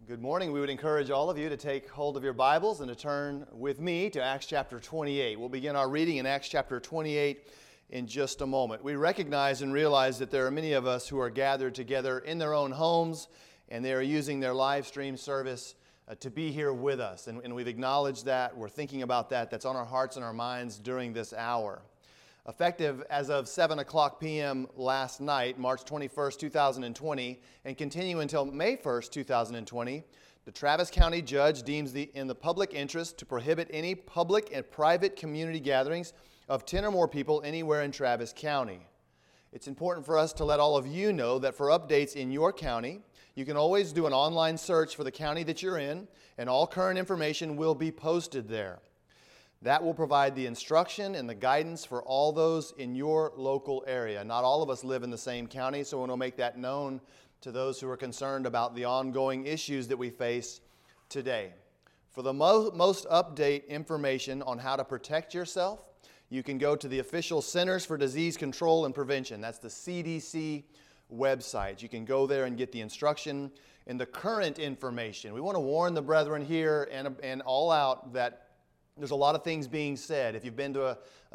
Good morning. We would encourage all of you to take hold of your Bibles and to turn with me to Acts chapter 28. We'll begin our reading in Acts chapter 28 in just a moment. We recognize and realize that there are many of us who are gathered together in their own homes, and they are using their live stream service to be here with us. And we've acknowledged that. We're thinking about that. That's on our hearts and our minds during this hour. Effective as of 7 o'clock p.m. last night, March 21st, 2020, and continue until May 1st, 2020, the Travis County judge deems in the public interest to prohibit any public and private community gatherings of 10 or more people anywhere in Travis County. It's important for us to let all of you know that for updates in your county, you can always do an online search for the county that you're in, and all current information will be posted there. That will provide the instruction and the guidance for all those in your local area. Not all of us live in the same county, so we want to make that known to those who are concerned about the ongoing issues that we face today. For the most update information on how to protect yourself, you can go to the official Centers for Disease Control and Prevention. That's the CDC website. You can go there and get the instruction and the current information. We want to warn the brethren here and all out that there's a lot of things being said. If you've been to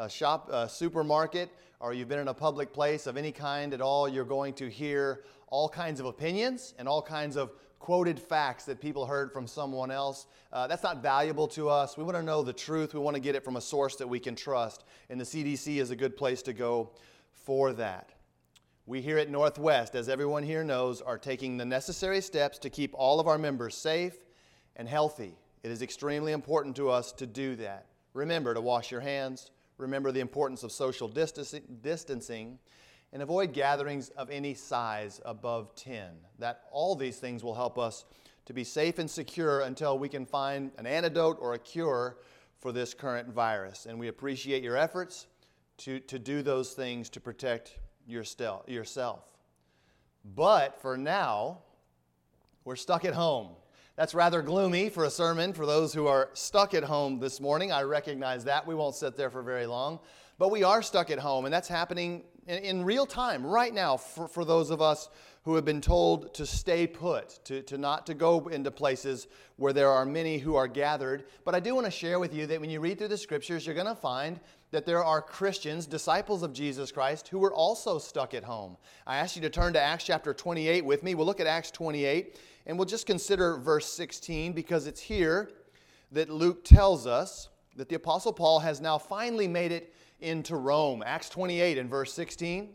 a supermarket, or you've been in a public place of any kind at all, you're going to hear all kinds of opinions and all kinds of quoted facts that people heard from someone else. That's not valuable to us. We want to know the truth. We want to get it from a source that we can trust. And the CDC is a good place to go for that. We here at Northwest, as everyone here knows, are taking the necessary steps to keep all of our members safe and healthy. It is extremely important to us to do that. Remember to wash your hands. Remember the importance of social distancing. And avoid gatherings of any size above 10. All these things will help us to be safe and secure until we can find an antidote or a cure for this current virus. And we appreciate your efforts to do those things to protect yourself. But for now, we're stuck at home. That's rather gloomy for a sermon for those who are stuck at home this morning. I recognize that. We won't sit there for very long. But we are stuck at home, and that's happening in real time right now for those of us who have been told to stay put, to not to go into places where there are many who are gathered. But I do want to share with you that when you read through the Scriptures, you're going to find that there are Christians, disciples of Jesus Christ, who were also stuck at home. I asked you to turn to Acts chapter 28 with me. We'll look at Acts 28. And we'll just consider verse 16 because it's here that Luke tells us that the Apostle Paul has now finally made it into Rome. Acts 28 and verse 16,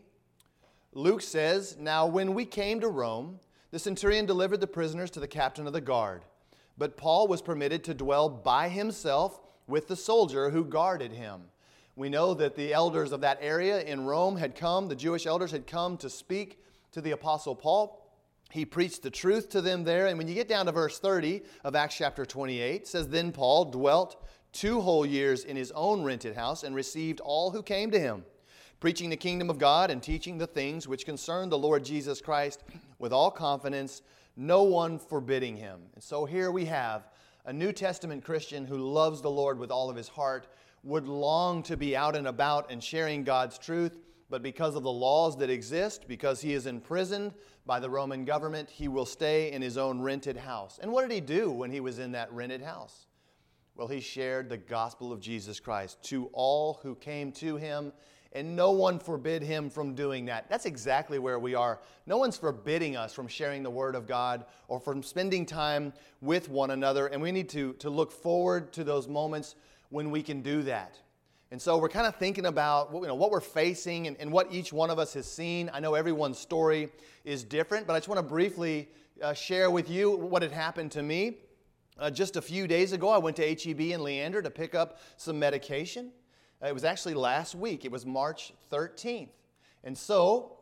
Luke says, "Now when we came to Rome, the centurion delivered the prisoners to the captain of the guard. But Paul was permitted to dwell by himself with the soldier who guarded him." We know that the elders of that area in Rome the Jewish elders had come to speak to the Apostle Paul. He preached the truth to them there. And when you get down to verse 30 of Acts chapter 28, it says, "Then Paul dwelt 2 whole years in his own rented house and received all who came to him, preaching the kingdom of God and teaching the things which concern the Lord Jesus Christ with all confidence, no one forbidding him." And so here we have a New Testament Christian who loves the Lord with all of his heart, would long to be out and about and sharing God's truth, but because of the laws that exist, because he is imprisoned by the Roman government, he will stay in his own rented house. And what did he do when he was in that rented house? Well, he shared the gospel of Jesus Christ to all who came to him, and no one forbid him from doing that. That's exactly where we are. No one's forbidding us from sharing the Word of God or from spending time with one another, and we need to look forward to those moments when we can do that. And so we're kind of thinking about what we're facing and what each one of us has seen. I know everyone's story is different, but I just want to briefly share with you what had happened to me. Just a few days ago, I went to H-E-B in Leander to pick up some medication. It was actually last week. It was March 13th. And so,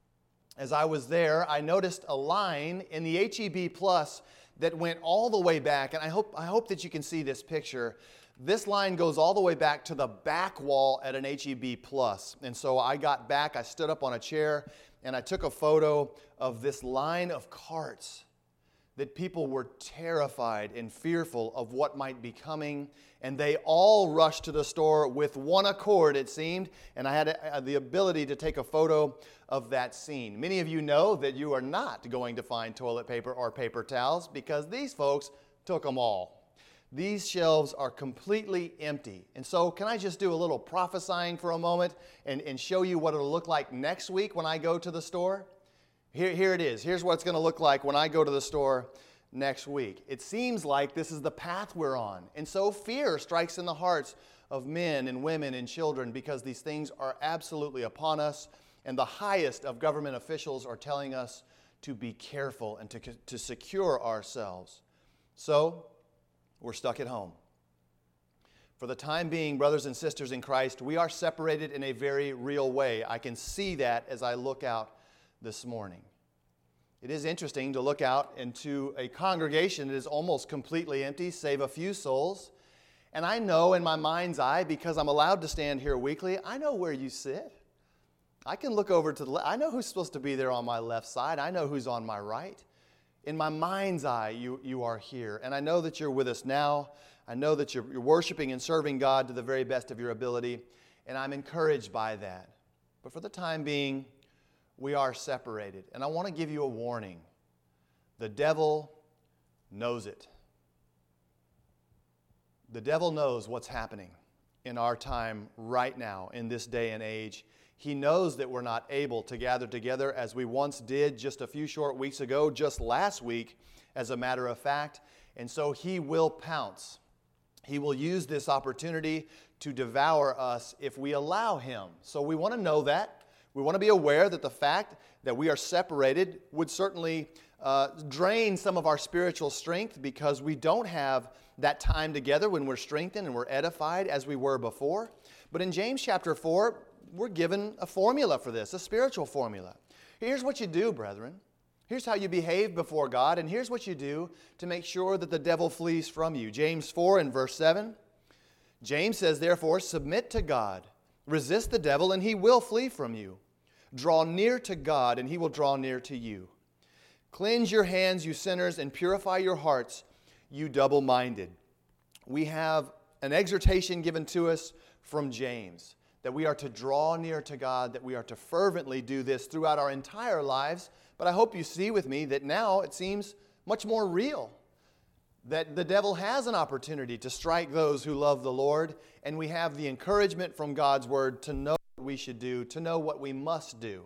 as I was there, I noticed a line in the H-E-B Plus that went all the way back. And I hope that you can see this picture. This line goes all the way back to the back wall at an H-E-B Plus. And so I got back, I stood up on a chair, and I took a photo of this line of carts that people were terrified and fearful of what might be coming, and they all rushed to the store with one accord, it seemed, and I had the ability to take a photo of that scene. Many of you know that you are not going to find toilet paper or paper towels because these folks took them all. These shelves are completely empty. And so can I just do a little prophesying for a moment and show you what it'll look like next week when I go to the store? Here it is. Here's what it's going to look like when I go to the store next week. It seems like this is the path we're on. And so fear strikes in the hearts of men and women and children because these things are absolutely upon us. And the highest of government officials are telling us to be careful and to secure ourselves. So we're stuck at home. For the time being, brothers and sisters in Christ, we are separated in a very real way. I can see that as I look out this morning. It is interesting to look out into a congregation that is almost completely empty, save a few souls. And I know in my mind's eye, because I'm allowed to stand here weekly, I know where you sit. I can look over to the left. I know who's supposed to be there on my left side. I know who's on my right. In my mind's eye, you are here. And I know that you're with us now. I know that you're worshiping and serving God to the very best of your ability. And I'm encouraged by that. But for the time being, we are separated. And I want to give you a warning. The devil knows it. The devil knows what's happening in our time right now, in this day and age. He knows that we're not able to gather together as we once did just a few short weeks ago, just last week, as a matter of fact. And so he will pounce. He will use this opportunity to devour us if we allow him. So we want to know that. We want to be aware that the fact that we are separated would certainly drain some of our spiritual strength because we don't have that time together when we're strengthened and we're edified as we were before. But in James chapter 4, we're given a formula for this, a spiritual formula. Here's what you do, brethren. Here's how you behave before God, and here's what you do to make sure that the devil flees from you. James 4 and verse 7. James says, therefore, submit to God. Resist the devil, and he will flee from you. Draw near to God, and he will draw near to you. Cleanse your hands, you sinners, and purify your hearts, you double-minded. We have an exhortation given to us from James that we are to draw near to God, that we are to fervently do this throughout our entire lives. But I hope you see with me that now it seems much more real, that the devil has an opportunity to strike those who love the Lord, and we have the encouragement from God's Word to know what we should do, to know what we must do.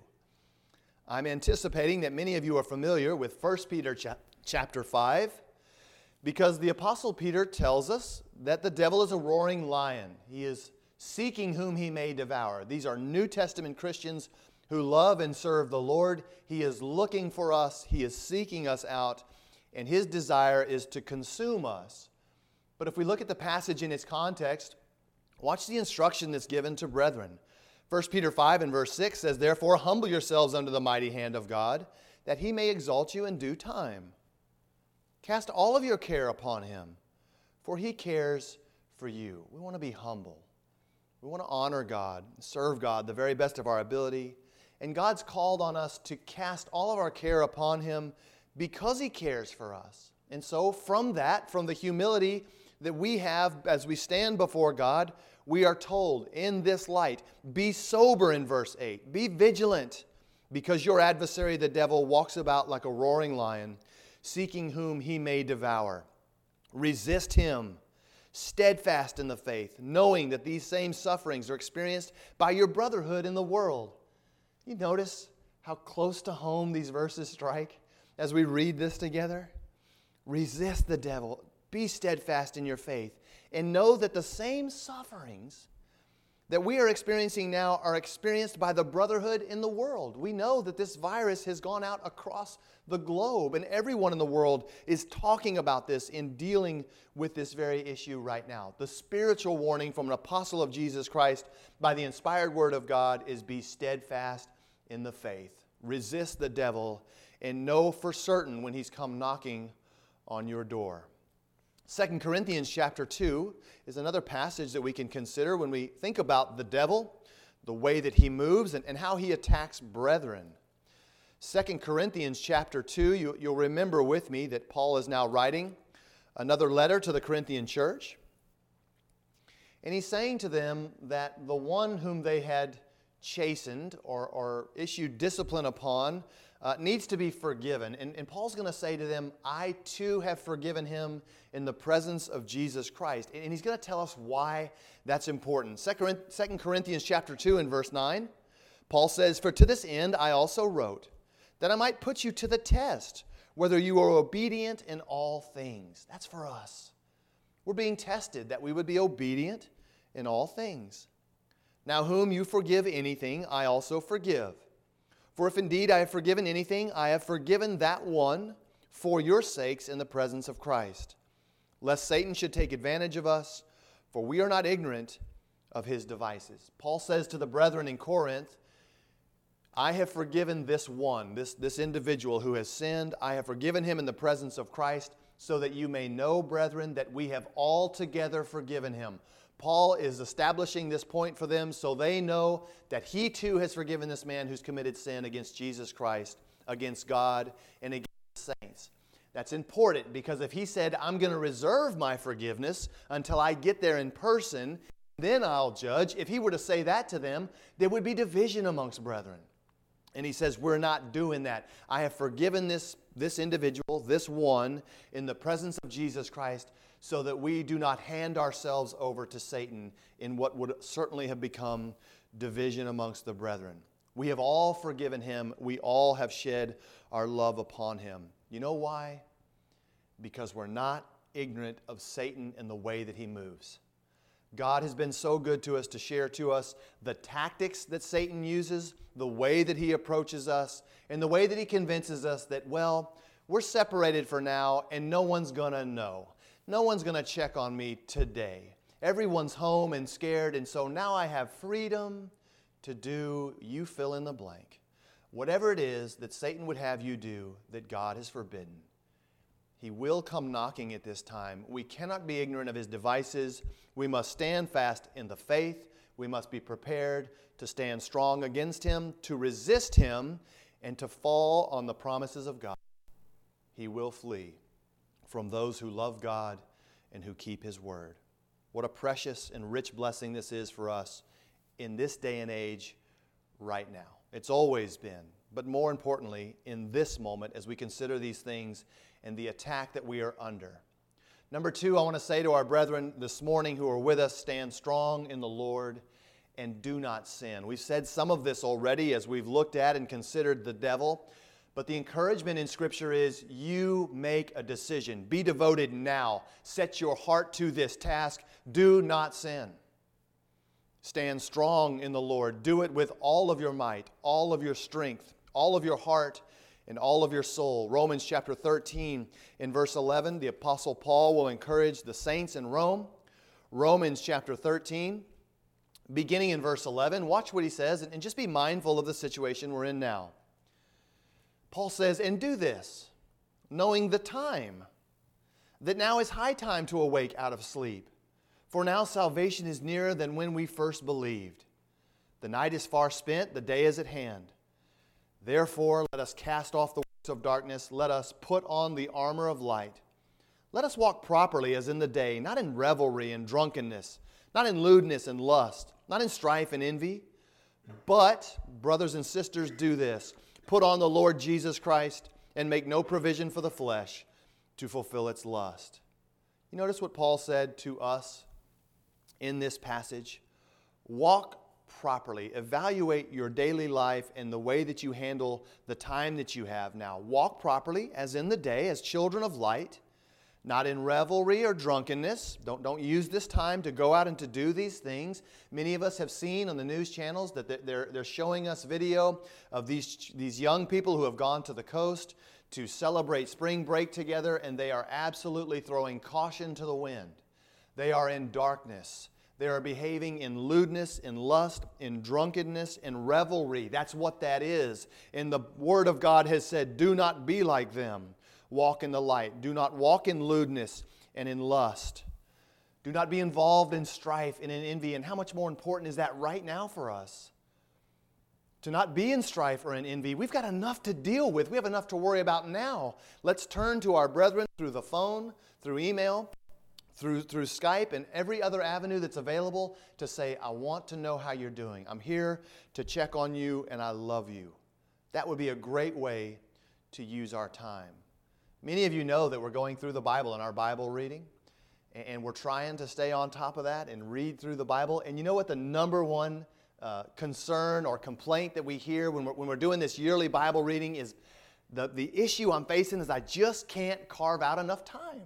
I'm anticipating that many of you are familiar with 1 Peter chapter 5, because the Apostle Peter tells us that the devil is a roaring lion. He is seeking whom he may devour. These are New Testament Christians who love and serve the Lord. He is looking for us. He is seeking us out, and his desire is to consume us. But if we look at the passage in its context, watch the instruction that's given to brethren. 1 Peter 5 and verse 6 says, therefore, humble yourselves under the mighty hand of God, that he may exalt you in due time. Cast all of your care upon him, for he cares for you. We want to be humble. We want to honor God, serve God the very best of our ability. And God's called on us to cast all of our care upon him because he cares for us. And so from that, from the humility that we have as we stand before God, we are told in this light, be sober in verse 8. Be vigilant, because your adversary, the devil, walks about like a roaring lion, seeking whom he may devour. Resist him, steadfast in the faith, knowing that these same sufferings are experienced by your brotherhood in the world. You notice how close to home these verses strike as we read this together? Resist the devil. Be steadfast in your faith. And know that the same sufferings that we are experiencing now are experienced by the brotherhood in the world. We know that this virus has gone out across the globe, and everyone in the world is talking about this in dealing with this very issue right now. The spiritual warning from an apostle of Jesus Christ by the inspired word of God is be steadfast in the faith. Resist the devil and know for certain when he's come knocking on your door. 2 Corinthians chapter 2 is another passage that we can consider when we think about the devil, the way that he moves, and how he attacks brethren. 2 Corinthians chapter 2, you'll remember with me that Paul is now writing another letter to the Corinthian church. And he's saying to them that the one whom they had chastened or issued discipline upon needs to be forgiven. And Paul's going to say to them, I too have forgiven him in the presence of Jesus Christ. And he's going to tell us why that's important. 2 Corinthians chapter 2 and verse 9, Paul says, For to this end I also wrote, that I might put you to the test, whether you are obedient in all things. That's for us. We're being tested, that we would be obedient in all things. Now whom you forgive anything, I also forgive. For if indeed I have forgiven anything, I have forgiven that one for your sakes in the presence of Christ, lest Satan should take advantage of us, for we are not ignorant of his devices. Paul says to the brethren in Corinth, I have forgiven this one, this individual who has sinned. I have forgiven him in the presence of Christ, so that you may know, brethren, that we have altogether forgiven him. Paul is establishing this point for them so they know that he too has forgiven this man who's committed sin against Jesus Christ, against God, and against the saints. That's important because if he said, I'm going to reserve my forgiveness until I get there in person, then I'll judge. If he were to say that to them, there would be division amongst brethren. And he says, we're not doing that. I have forgiven this individual, this one, in the presence of Jesus Christ, so that we do not hand ourselves over to Satan in what would certainly have become division amongst the brethren. We have all forgiven him. We all have shed our love upon him. You know why? Because we're not ignorant of Satan and the way that he moves. God has been so good to us to share to us the tactics that Satan uses, the way that he approaches us, and the way that he convinces us that, well, we're separated for now and no one's going to know. No one's going to check on me today. Everyone's home and scared, and so now I have freedom to do, you fill in the blank. Whatever it is that Satan would have you do that God has forbidden, he will come knocking at this time. We cannot be ignorant of his devices. We must stand fast in the faith. We must be prepared to stand strong against him, to resist him, and to fall on the promises of God. He will flee from those who love God and who keep his word. What a precious and rich blessing this is for us in this day and age right now. It's always been, but more importantly, in this moment as we consider these things and the attack that we are under. Number two, I want to say to our brethren this morning who are with us, stand strong in the Lord and do not sin. We've said some of this already as we've looked at and considered the devil, but the encouragement in Scripture is you make a decision. Be devoted now. Set your heart to this task. Do not sin. Stand strong in the Lord. Do it with all of your might, all of your strength, all of your heart, and all of your soul. Romans chapter 13 in verse 11, the Apostle Paul will encourage the saints in Rome. Romans chapter 13, beginning in verse 11, watch what he says, and just be mindful of the situation we're in now. Paul says, and do this, knowing the time, that now is high time to awake out of sleep. For now salvation is nearer than when we first believed. The night is far spent, the day is at hand. Therefore, let us cast off the works of darkness. Let us put on the armor of light. Let us walk properly as in the day, not in revelry and drunkenness, not in lewdness and lust, not in strife and envy. But, brothers and sisters, do this. Put on the Lord Jesus Christ and make no provision for the flesh to fulfill its lust. You notice what Paul said to us in this passage? Walk properly. Evaluate your daily life and the way that you handle the time that you have now. Walk properly as in the day, as children of light, not in revelry or drunkenness. Don't use this time to go out and to do these things. Many of us have seen on the news channels that they're showing us video of these young people who have gone to the coast to celebrate spring break together, and they are absolutely throwing caution to the wind. They are in darkness. They are behaving in lewdness, in lust, in drunkenness, in revelry. That's what that is. And the Word of God has said, do not be like them. Walk in the light. Do not walk in lewdness and in lust. Do not be involved in strife and in envy. And how much more important is that right now for us? to not be in strife or in envy. We've got enough to deal with. We have enough to worry about now. Let's turn to our brethren through the phone, through email, through Skype, and every other avenue that's available to say, I want to know how you're doing. I'm here to check on you, and I love you. That would be a great way to use our time. Many of you know that we're going through the Bible in our Bible reading, and we're trying to stay on top of that and read through the Bible. And you know what the number one concern or complaint that we hear when we're doing this yearly Bible reading is? The issue I'm facing is I just can't carve out enough time.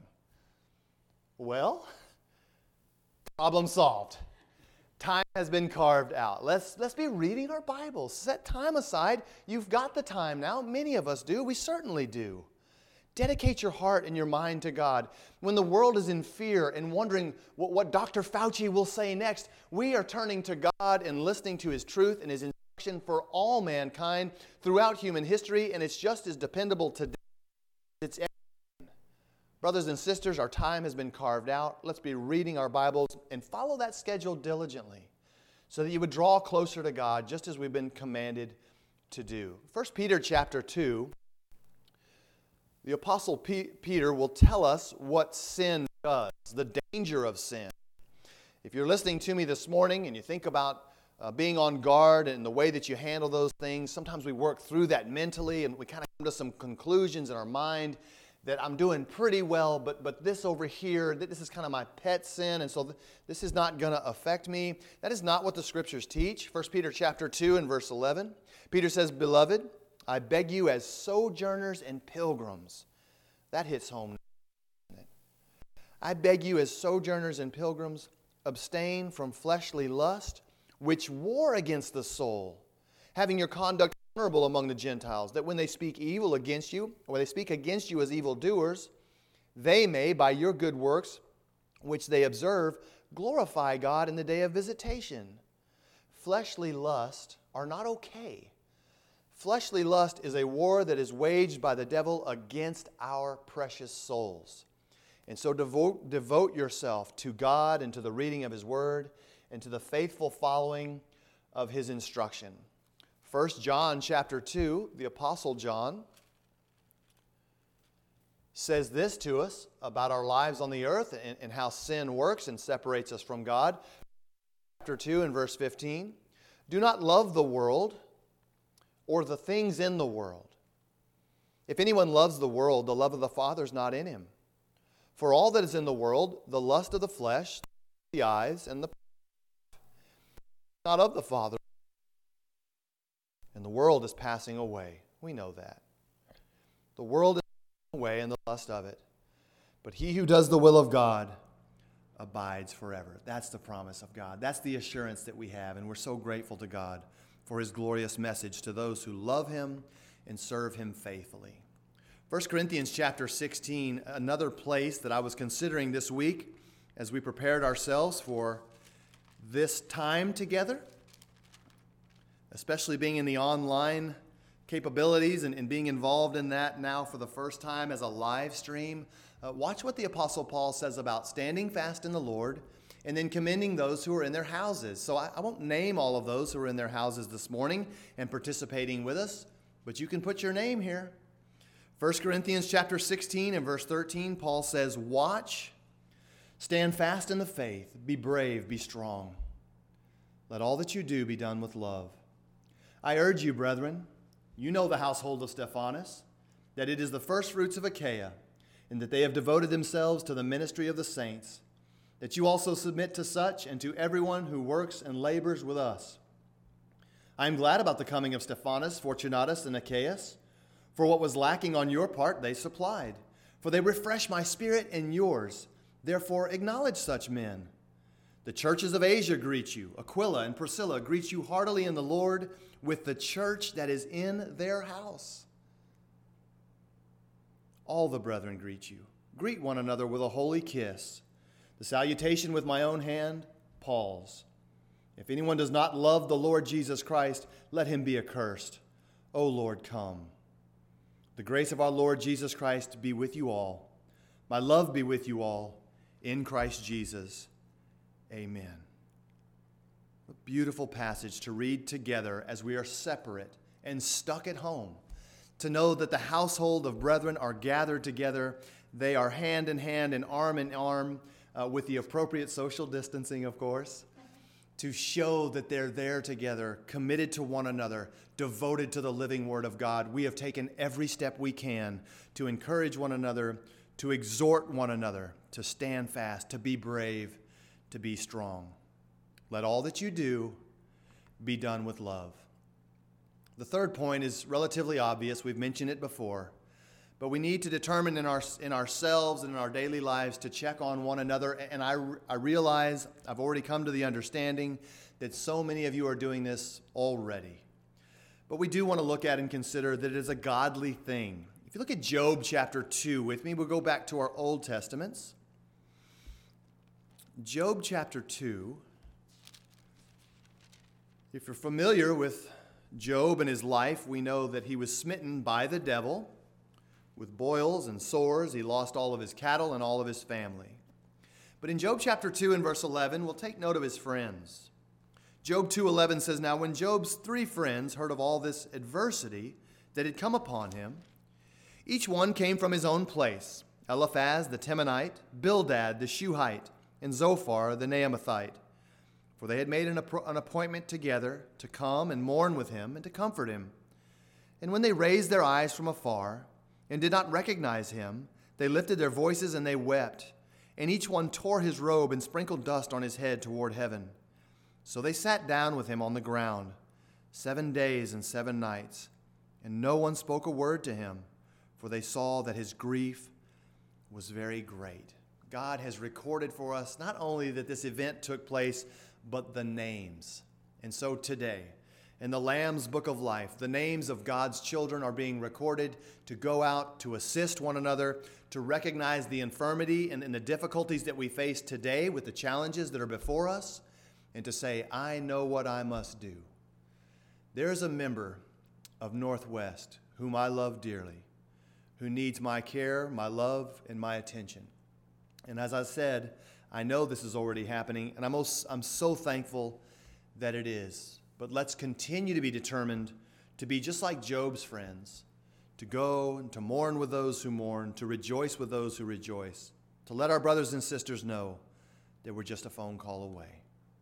Well, problem solved. Time has been carved out. Let's be reading our Bibles. Set time aside. You've got the time now. Many of us do. We certainly do. Dedicate your heart and your mind to God. When the world is in fear and wondering what Dr. Fauci will say next, we are turning to God and listening to His truth and His instruction for all mankind throughout human history, and it's just as dependable today as it's ever been. Brothers and sisters, our time has been carved out. Let's be reading our Bibles and follow that schedule diligently so that you would draw closer to God just as we've been commanded to do. 1 Peter chapter 2. The Apostle Peter will tell us what sin does, the danger of sin. If you're listening to me this morning and you think about being on guard and the way that you handle those things, sometimes we work through that mentally and we kind of come to some conclusions in our mind that I'm doing pretty well, but this over here, this is kind of my pet sin, and so this is not going to affect me. That is not what the Scriptures teach. 1 Peter chapter 2 and verse 11, Peter says, Beloved, I beg you as sojourners and pilgrims. That hits home, doesn't it? I beg you as sojourners and pilgrims, abstain from fleshly lust, which war against the soul, having your conduct honorable among the Gentiles, that when they speak evil against you, or when they speak against you as evildoers, they may, by your good works, which they observe, glorify God in the day of visitation. Fleshly lusts are not okay. Fleshly lust is a war that is waged by the devil against our precious souls. And so devote yourself to God and to the reading of His Word and to the faithful following of His instruction. 1 John chapter 2, the Apostle John says this to us about our lives on the earth and how sin works and separates us from God. Chapter 2 and verse 15, do not love the world or the things in the world. If anyone loves the world, the love of the Father is not in him. For all that is in the world, the lust of the flesh, the eyes, and the not of the Father, and the world is passing away. We know that. The world is passing away and the lust of it. But he who does the will of God abides forever. That's the promise of God. That's the assurance that we have, and we're so grateful to God for His glorious message to those who love Him and serve Him faithfully. 1 Corinthians chapter 16, another place that I was considering this week as we prepared ourselves for this time together, especially being in the online capabilities and being involved in that now for the first time as a live stream. Watch what the Apostle Paul says about standing fast in the Lord and then commending those who are in their houses. So I won't name all of those who are in their houses this morning and participating with us, but you can put your name here. 1 Corinthians chapter 16 and verse 13, Paul says, watch, stand fast in the faith, be brave, be strong. Let all that you do be done with love. I urge you, brethren, you know the household of Stephanas, that it is the firstfruits of Achaia, and that they have devoted themselves to the ministry of the saints, that you also submit to such and to everyone who works and labors with us. I am glad about the coming of Stephanas, Fortunatus, and Achaeus, for what was lacking on your part they supplied, for they refresh my spirit and yours. Therefore acknowledge such men. The churches of Asia greet you. Aquila and Priscilla greet you heartily in the Lord with the church that is in their house. All the brethren greet you. Greet one another with a holy kiss. The salutation with my own hand, Paul's. If anyone does not love the Lord Jesus Christ, let him be accursed. O Lord, come. The grace of our Lord Jesus Christ be with you all. My love be with you all. In Christ Jesus. Amen. A beautiful passage to read together as we are separate and stuck at home. To know that the household of brethren are gathered together. They are hand in hand and arm with the appropriate social distancing, of course, to show that they're there together, committed to one another, devoted to the living Word of God. We have taken every step we can to encourage one another, to exhort one another, to stand fast, to be brave, to be strong. Let all that you do be done with love. The third point is relatively obvious. We've mentioned it before. But we need to determine in ourselves and in our daily lives to check on one another. And I realize, I've already come to the understanding that so many of you are doing this already. But we do want to look at and consider that it is a godly thing. If you look at Job chapter 2 with me, we'll go back to our Old Testaments. Job chapter 2. If you're familiar with Job and his life, we know that he was smitten by the devil with boils and sores. He lost all of his cattle and all of his family. But in Job chapter 2 and verse 11, we'll take note of his friends. Job 2:11 says, "Now when Job's 3 friends heard of all this adversity that had come upon him, each one came from his own place, Eliphaz the Temanite, Bildad the Shuhite, and Zophar the Naamathite. For they had made an appointment together to come and mourn with him and to comfort him. And when they raised their eyes from afar and did not recognize him, they lifted their voices and they wept. And each one tore his robe and sprinkled dust on his head toward heaven. So they sat down with him on the ground 7 days and 7 nights. And no one spoke a word to him, for they saw that his grief was very great." God has recorded for us not only that this event took place, but the names. And so today, in the Lamb's Book of Life, the names of God's children are being recorded to go out, to assist one another, to recognize the infirmity and the difficulties that we face today with the challenges that are before us, and to say, I know what I must do. There is a member of Northwest whom I love dearly, who needs my care, my love, and my attention. And as I said, I know this is already happening, and I'm so thankful that it is. But let's continue to be determined to be just like Job's friends, to go and to mourn with those who mourn, to rejoice with those who rejoice, to let our brothers and sisters know that we're just a phone call away.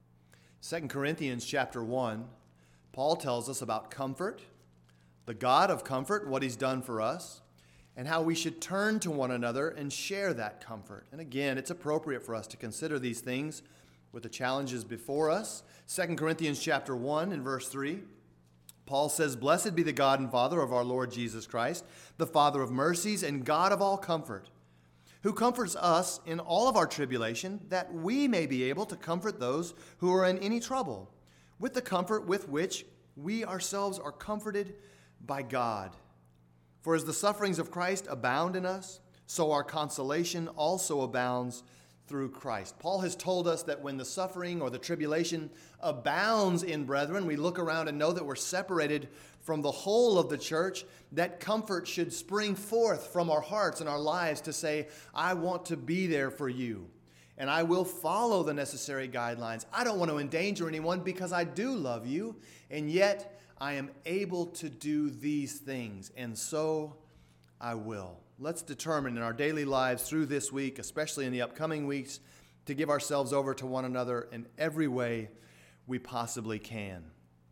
2 Corinthians chapter 1, Paul tells us about comfort, the God of comfort, what he's done for us, and how we should turn to one another and share that comfort. And again, it's appropriate for us to consider these things with the challenges before us. 2 Corinthians chapter 1 and verse 3, Paul says, "Blessed be the God and Father of our Lord Jesus Christ, the Father of mercies and God of all comfort, who comforts us in all of our tribulation, that we may be able to comfort those who are in any trouble, with the comfort with which we ourselves are comforted by God. For as the sufferings of Christ abound in us, so our consolation also abounds through Christ." Paul has told us that when the suffering or the tribulation abounds in brethren, we look around and know that we're separated from the whole of the church. That comfort should spring forth from our hearts and our lives to say, I want to be there for you, and I will follow the necessary guidelines. I don't want to endanger anyone because I do love you, and yet I am able to do these things, and so I will. Let's determine in our daily lives through this week, especially in the upcoming weeks, to give ourselves over to one another in every way we possibly can.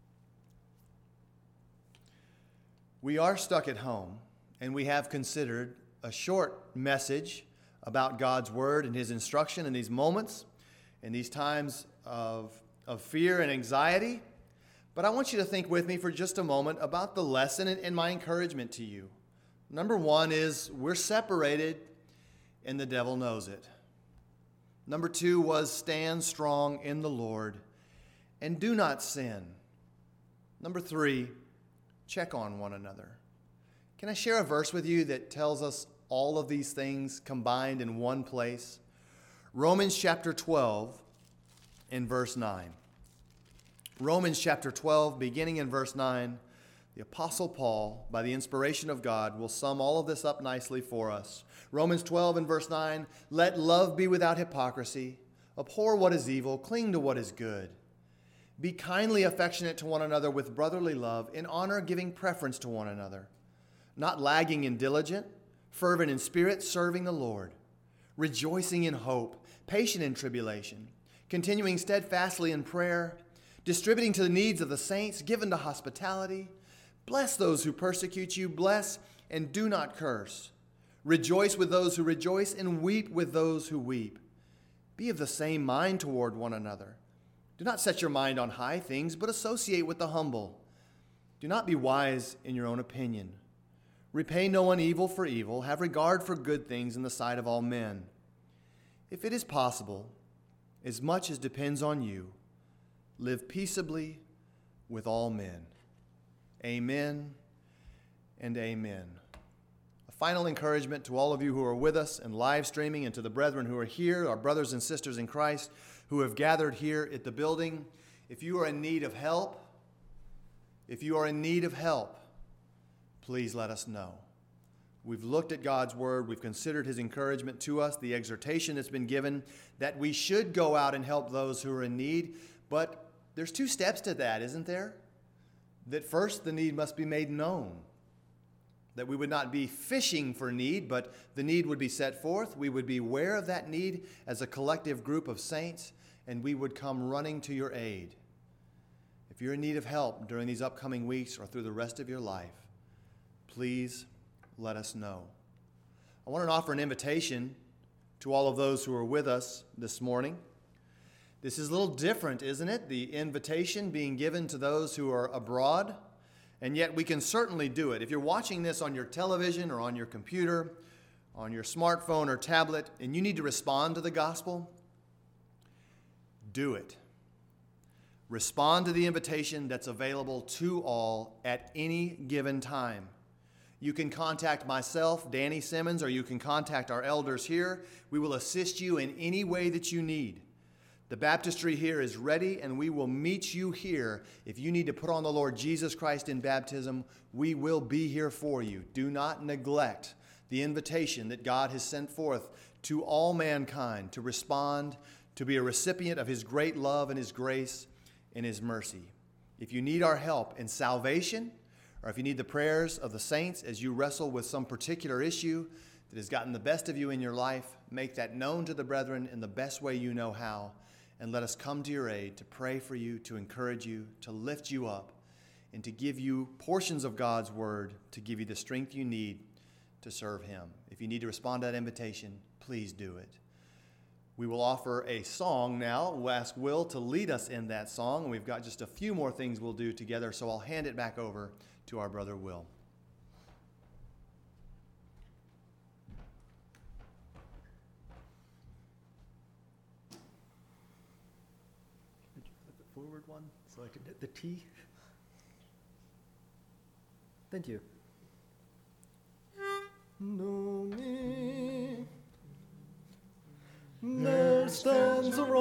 We are stuck at home, and we have considered a short message about God's Word and His instruction in these moments, in these times of fear and anxiety. But I want you to think with me for just a moment about the lesson and my encouragement to you. Number one is we're separated and the devil knows it. Number two was stand strong in the Lord and do not sin. Number three, check on one another. Can I share a verse with you that tells us all of these things combined in one place? Romans chapter 12 in verse 9. Romans chapter 12, beginning in verse 9, the Apostle Paul, by the inspiration of God, will sum all of this up nicely for us. Romans 12 and verse 9, "Let love be without hypocrisy. Abhor what is evil. Cling to what is good. Be kindly affectionate to one another with brotherly love, in honor giving preference to one another, not lagging in diligence, fervent in spirit, serving the Lord, rejoicing in hope, patient in tribulation, continuing steadfastly in prayer, distributing to the needs of the saints, given to hospitality. Bless those who persecute you, bless and do not curse. Rejoice with those who rejoice, and weep with those who weep. Be of the same mind toward one another. Do not set your mind on high things, but associate with the humble. Do not be wise in your own opinion. Repay no one evil for evil. Have regard for good things in the sight of all men. If it is possible, as much as depends on you, live peaceably with all men. Amen and amen. A final encouragement to all of you who are with us and live streaming, and to the brethren who are here, our brothers and sisters in Christ who have gathered here at the building. If you are in need of help, please let us know. We've looked at God's word. We've considered his encouragement to us, the exhortation that's been given that we should go out and help those who are in need. But there's 2 steps to that, isn't there? That first, the need must be made known. That we would not be fishing for need, but the need would be set forth. We would be aware of that need as a collective group of saints, and we would come running to your aid. If you're in need of help during these upcoming weeks or through the rest of your life, please let us know. I want to offer an invitation to all of those who are with us this morning. This is a little different, isn't it? The invitation being given to those who are abroad, and yet we can certainly do it. If you're watching this on your television or on your computer, on your smartphone or tablet, and you need to respond to the gospel, do it. Respond to the invitation that's available to all at any given time. You can contact myself, Danny Simmons, or you can contact our elders here. We will assist you in any way that you need. The baptistry here is ready, and we will meet you here. If you need to put on the Lord Jesus Christ in baptism, we will be here for you. Do not neglect the invitation that God has sent forth to all mankind to respond, to be a recipient of his great love and his grace and his mercy. If you need our help in salvation, or if you need the prayers of the saints as you wrestle with some particular issue that has gotten the best of you in your life, make that known to the brethren in the best way you know how, and let us come to your aid to pray for you, to encourage you, to lift you up, and to give you portions of God's word to give you the strength you need to serve him. If you need to respond to that invitation, please do it. We will offer a song now. We'll ask Will to lead us in that song. We've got just a few more things we'll do together, so I'll hand it back over to our brother Will. Could you flip it forward one so I can hit the T? Thank you. Know me. There stands a